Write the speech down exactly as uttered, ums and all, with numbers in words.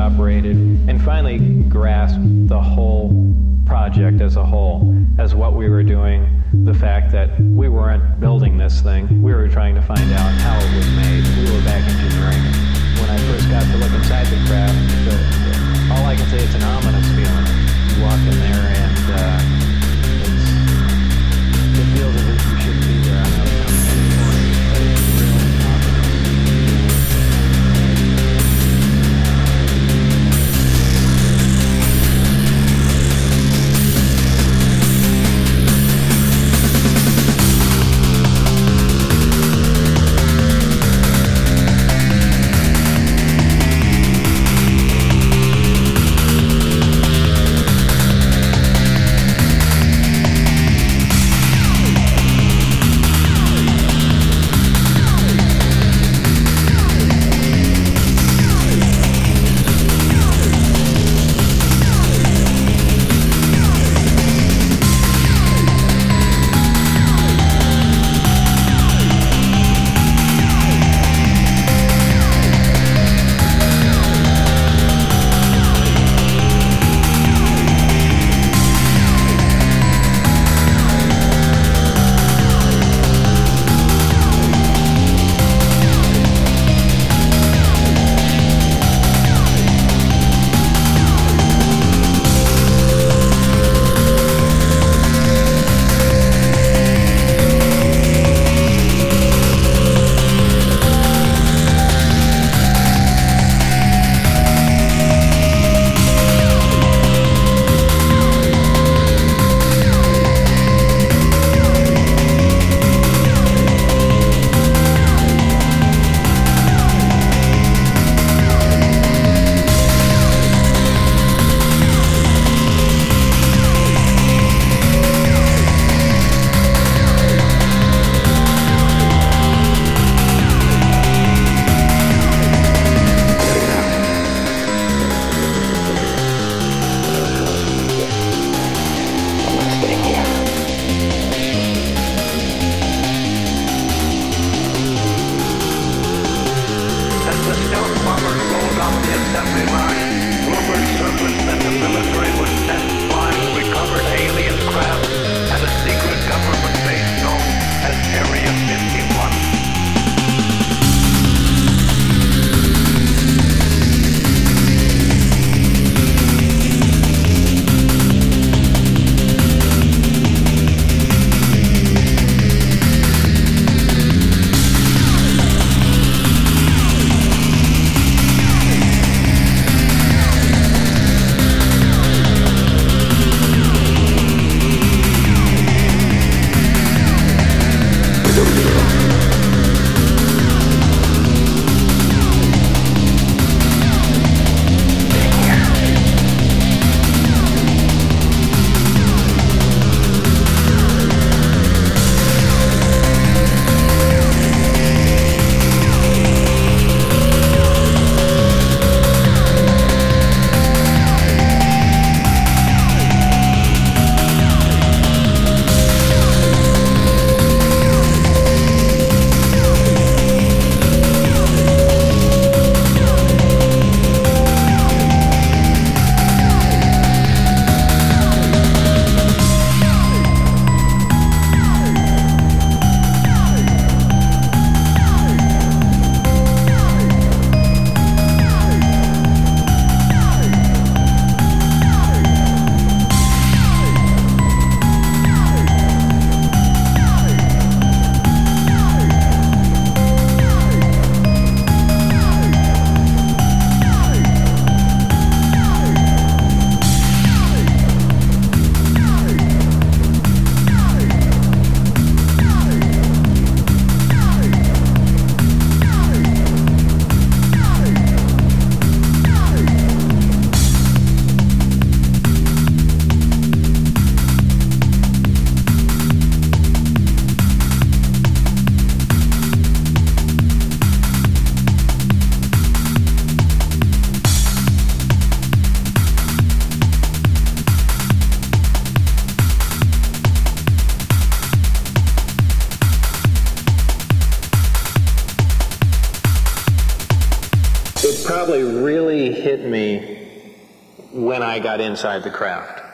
operated, and finally grasped the whole project as a whole, as what we were doing, the fact that we weren't building this thing, we were trying to find out how it was made. We were back engineering it. When I first got to look inside the craft, the, the, all I can say, it's an ominous feeling. You walk in there and uh, it's, it feels as if you shouldn't be there. I know it sounds kind of corny, but it's really ominous. hit me when I got inside the craft.